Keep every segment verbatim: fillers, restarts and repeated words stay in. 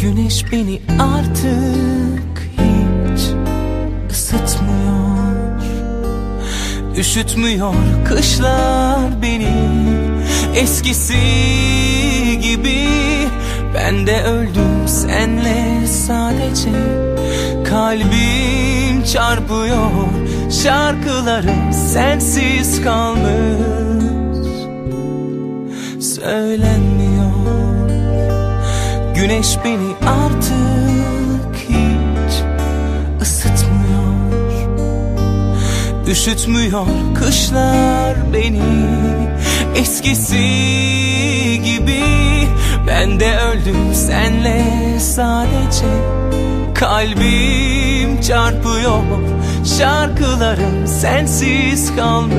Güneş beni artık hiç ısıtmıyor, üşütmüyor kışlar beni eskisi gibi. Ben de öldüm senle sadece, kalbim çarpıyor, şarkılarım sensiz kalmış, söylenmiyor. Güneş beni artık hiç ısıtmıyor, üşütmüyor kışlar beni eskisi gibi. Ben de öldüm senle sadece, kalbim çarpıyor, şarkılarım sensiz kalmış,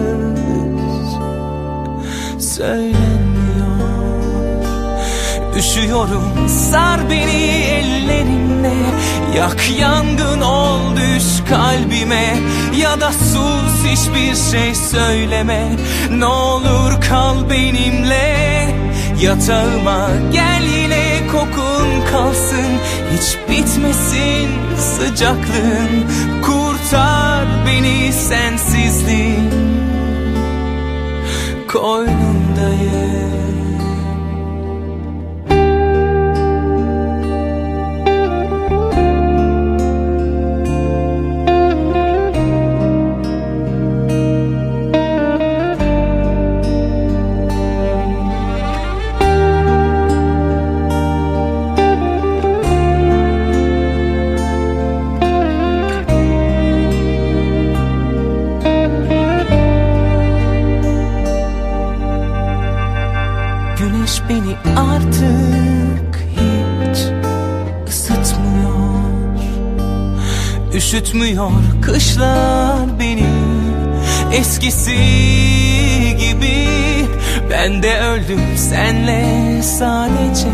söylenmiyor. Üşüyorum, sar beni ellerinle, yak yangın ol düş kalbime, ya da sus hiçbir şey söyleme, ne olur kal benimle. Yatağıma gel yine kokun kalsın, hiç bitmesin sıcaklığın, kurtar beni sensizliğin koynundayım. Güneş beni artık hiç ısıtmıyor, üşütmüyor kışlar beni eskisi gibi. Ben de öldüm senle sadece,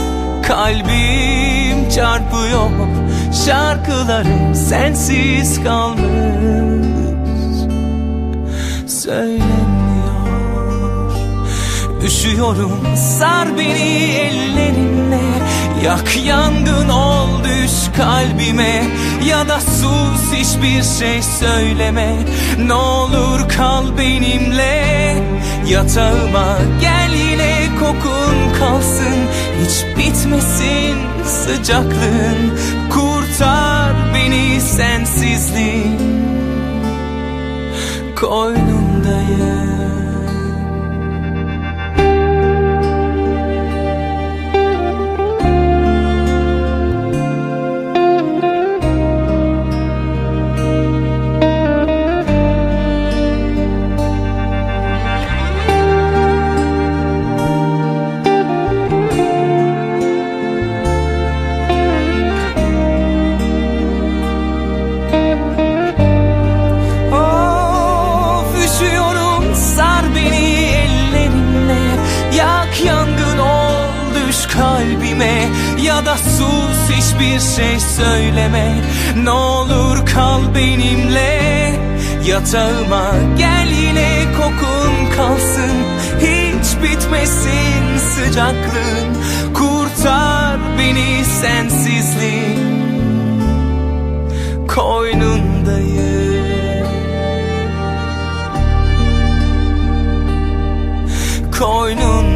kalbim çarpıyor, şarkılarım sensiz kalmış, söylemiyor. Üşüyorum, sar beni ellerinle, yak yangın ol düş kalbime, ya da sus hiçbir şey söyleme, ne olur kal benimle. Yatağıma gel yine kokun kalsın, hiç bitmesin sıcaklığın, kurtar beni sensizliğin koynundayım. Kalbime, ya da sus hiçbir şey söyleme, ne olur kal benimle. Yatağıma gel yine kokun kalsın, hiç bitmesin sıcaklığın, kurtar beni sensizliğin koynundayım, koynundayım.